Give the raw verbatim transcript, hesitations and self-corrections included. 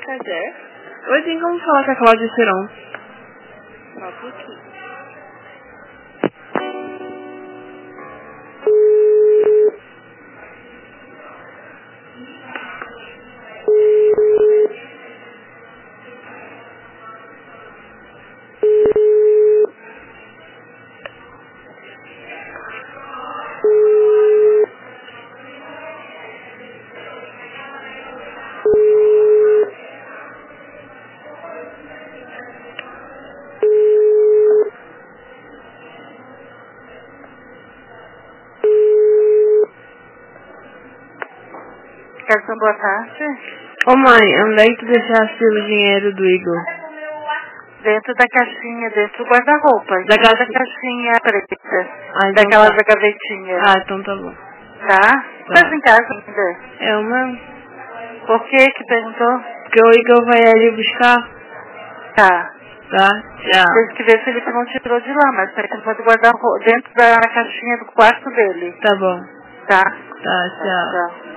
Cadê? Oi, tem como falar com a Cláudia Serão? Só um pouquinho. Carson, boa tarde. Ô mãe, onde é que tu deixaste o dinheiro do Igor? Dentro da caixinha, dentro do guarda-roupa. Da Da caixa- caixinha preta. Ah, então Daquelas tá. da gavetinha. Ah, então tá bom. Tá? Estás em casa ainda? É uma... Por que que perguntou? Porque o Igor vai ali buscar, Tá. tá? Tchau. Tem que ver se ele não tirou de lá, mas ele pode guardar ro- dentro da caixinha do quarto dele. Tá bom. Tá? Tá, tchau. Tchau.